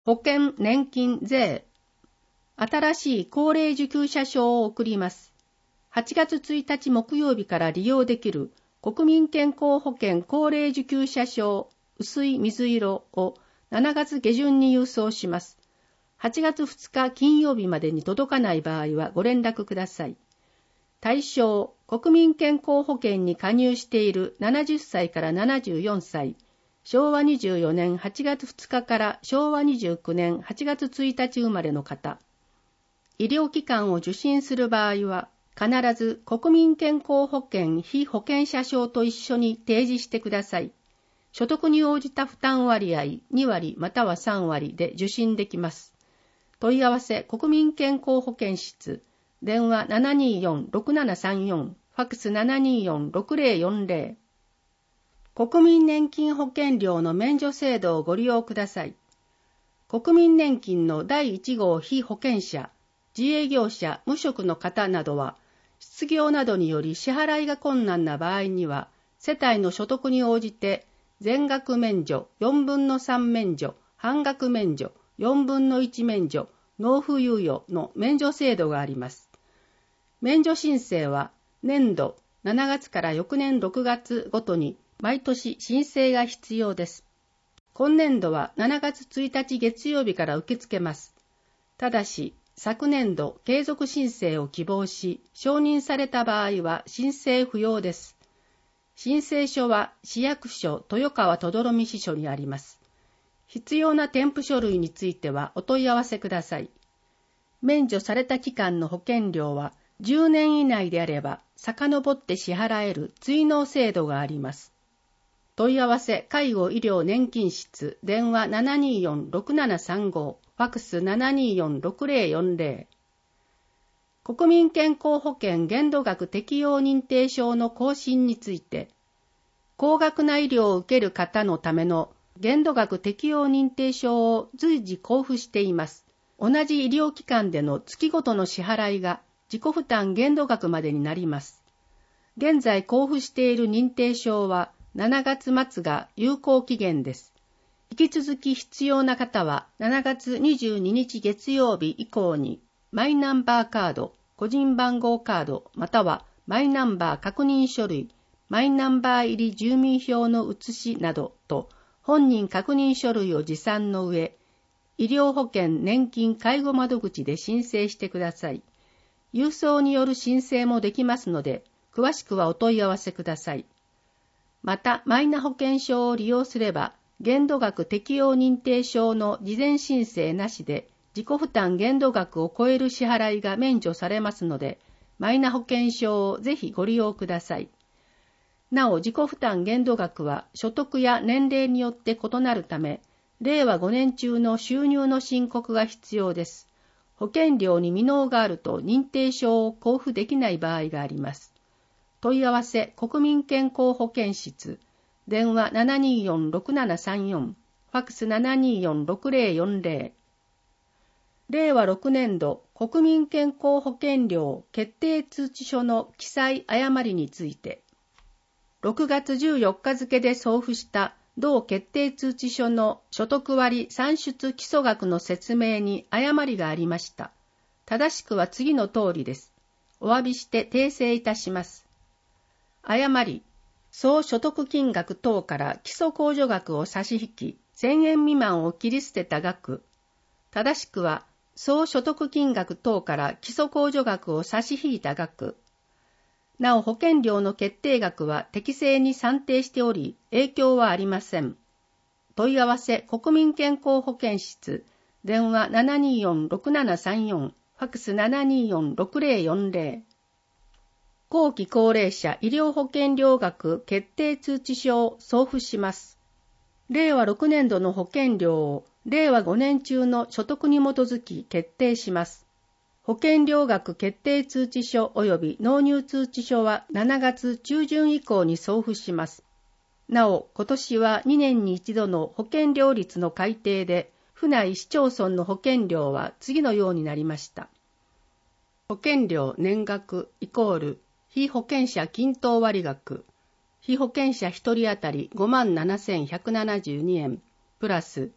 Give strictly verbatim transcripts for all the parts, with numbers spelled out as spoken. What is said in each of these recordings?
保険年金税。新しい高齢受給者証を送ります。はちがつついたち木曜日から利用できる国民健康保険高齢受給者証薄い水色をしちがつ下旬に郵送します。はちがつふつか金曜日までに届かない場合はご連絡ください。対象、国民健康保険に加入しているななじゅっさいからななじゅうよんさい、しょうわにじゅうよねんはちがつふつかからしょうわにじゅうきゅうねんはちがつついたち生まれの方。医療機関を受診する場合は、必ず国民健康保険被保険者証と一緒に提示してください。所得に応じた負担割合にわりまたはさんわりで受診できます。問い合わせ国民健康保険室、電話 ななにーよんろくななさんよん、ファックス ななにーよんろくぜろよんぜろ。国民年金保険料の免除制度をご利用ください。国民年金のだいいち号被保険者、自営業者、無職の方などは、失業などにより支払いが困難な場合には、世帯の所得に応じて、全額免除、よんぶんのさん免除、半額免除、よんぶんのいち免除、納付猶予の免除制度があります。免除申請は、年度しちがつから翌年ろくがつごとに、毎年申請が必要です。今年度はしちがつついたち月曜日から受け付けます。ただし、昨年度継続申請を希望し、承認された場合は申請不要です。申請書は市役所豊川轟支所にあります。必要な添付書類についてはお問い合わせください。免除された期間の保険料はじゅうねん以内であれば遡って支払える追納制度があります。問い合わせ介護医療年金室、電話 ななにーよんろくななさんご、ファックス ななにーよんろくぜろよんぜろ。国民健康保険限度額適用認定証の更新について、高額な医療を受ける方のための限度額適用認定証を随時交付しています。同じ医療機関での月ごとの支払いが自己負担限度額までになります。現在交付している認定証はしちがつまつが有効期限です。引き続き必要な方はしちがつにじゅうににち月曜日以降にマイナンバーカード、個人番号カードまたはマイナンバー確認書類、マイナンバー入り住民票の写しなどと本人確認書類を持参の上、医療保険年金介護窓口で申請してください。郵送による申請もできますので、詳しくはお問い合わせください。また、マイナ保険証を利用すれば、限度額適用認定証の事前申請なしで、自己負担限度額を超える支払いが免除されますので、マイナ保険証をぜひご利用ください。なお、自己負担限度額は所得や年齢によって異なるため、れいわごねん中の収入の申告が必要です。保険料に未納があると認定証を交付できない場合があります。問い合わせ国民健康保険室、電話 ななにーよんろくななさんよん、ファックス ななにーよんろくぜろよんぜろ。れいわろくねんど国民健康保険料決定通知書の記載誤りについて、ろくがつじゅうよっか付で送付した同決定通知書の所得割算出基礎額の説明に誤りがありました。正しくは次の通りです。お詫びして訂正いたします。誤り、総所得金額等から基礎控除額を差し引き、せんえん未満を切り捨てた額。正しくは、総所得金額等から基礎控除額を差し引いた額。なお保険料の決定額は適正に算定しており、影響はありません。問い合わせ国民健康保険室、電話 ななにーよんろくななさんよん、ファックス ななにーよんろくぜろよんぜろ。後期高齢者医療保険料額決定通知書を送付します。れいわろくねんどの保険料をれいわごねん中の所得に基づき決定します。保険料額決定通知書及び納入通知書はしちがつちゅうじゅん以降に送付します。なお、今年はにねんに一度の保険料率の改定で、府内市町村の保険料は次のようになりました。保険料年額イコール被保険者均等割額、被保険者ひとり当たり ごまんななせんひゃくななじゅうにえん、プラス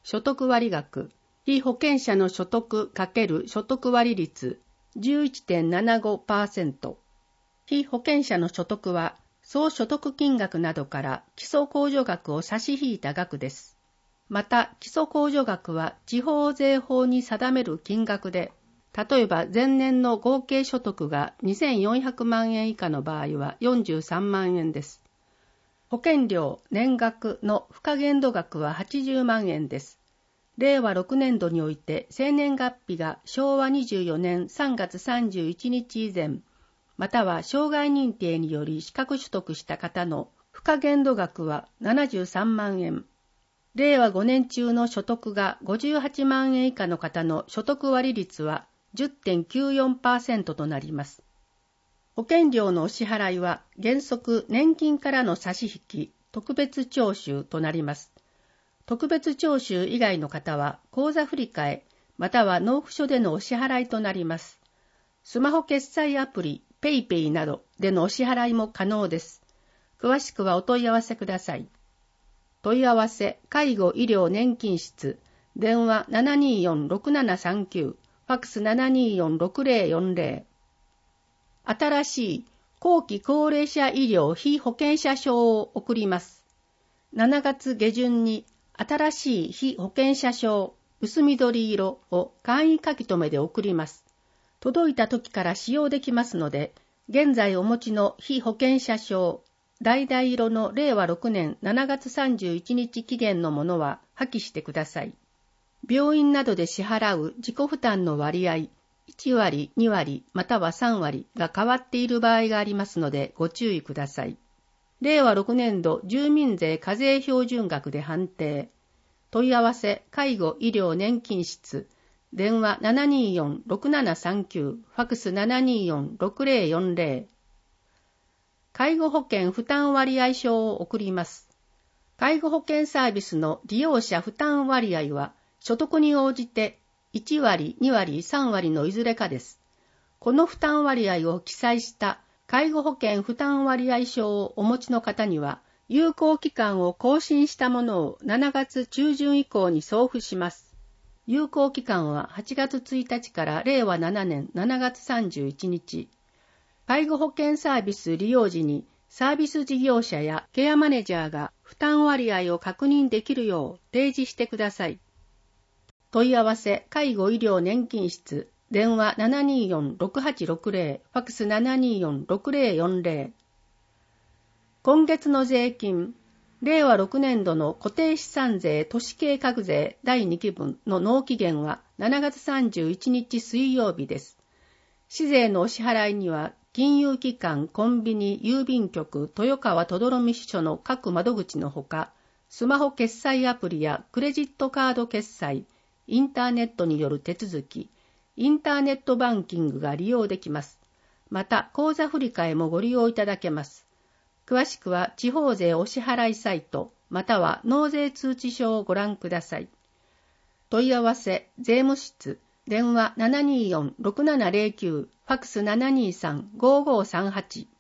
所得割額、被保険者の所得×所得割率 じゅういってんななごパーセント。被保険者の所得は、総所得金額などから基礎控除額を差し引いた額です。また、基礎控除額は地方税法に定める金額で、例えば前年の合計所得がにせんよんひゃくまんえん以下の場合はよんじゅうさんまんえんです。保険料年額の付加限度額ははちじゅうまんえんです。れいわろくねんどにおいて生年月日がしょうわにじゅうよねんさんがつさんじゅういちにち以前、または障害認定により資格取得した方の付加限度額はななじゅうさんまんえん。れいわごねん中の所得がごじゅうはちまんえん以下の方の所得割率は じゅってんきゅうよんパーセント となります。保険料のお支払いは原則年金からの差し引き、特別徴収となります。特別徴収以外の方は口座振替または納付書でのお支払いとなります。スマホ決済アプリ、ペイペイなどでのお支払いも可能です。詳しくはお問い合わせください。問い合わせ、介護医療年金室、電話 ななにーよんろくななさんきゅう、ファックス ななにーよんろくぜろよんぜろ。新しい後期高齢者医療被保険者証を送ります。しちがつげじゅんに新しい被保険者証薄緑色を簡易書き留めで送ります。届いた時から使用できますので、現在お持ちの被保険者証、橙色のれいわろくねんしちがつさんじゅういちにち期限のものは破棄してください。病院などで支払う自己負担の割合、いちわり、にわり、またはさんわりが変わっている場合がありますのでご注意ください。れいわろくねんど住民税課税標準額で判定。問い合わせ、介護医療年金室、電話 ななにーよんろくななさんきゅう、ファックス ななにーよんろくぜろよんぜろ。介護保険負担割合証を送ります。介護保険サービスの利用者負担割合は所得に応じていちわり、にわり、さんわりのいずれかです。この負担割合を記載した介護保険負担割合証をお持ちの方には、有効期間を更新したものをしちがつちゅうじゅん以降に送付します。有効期間ははちがつついたちかられいわななねんしちがつさんじゅういちにち。介護保険サービス利用時にサービス事業者やケアマネジャーが負担割合を確認できるよう提示してください。問い合わせ、介護医療年金室、電話 ななにーよんろくはちろくぜろ、ファックス ななにーよんろくぜろよんぜろ。今月の税金、れいわろくねんどの固定資産税都市計画税だいにきぶんの納期限はしちがつさんじゅういちにち水曜日です。市税のお支払いには、金融機関、コンビニ、郵便局、豊川とどろみ支所の各窓口のほか、スマホ決済アプリやクレジットカード決済、インターネットによる手続き、インターネットバンキングが利用できます。また、口座振替もご利用いただけます。詳しくは地方税お支払いサイト、または納税通知書をご覧ください。問い合わせ、税務室、電話 ななにーよんろくななぜろきゅう、ファックス ななにーさんごーごーさんはち。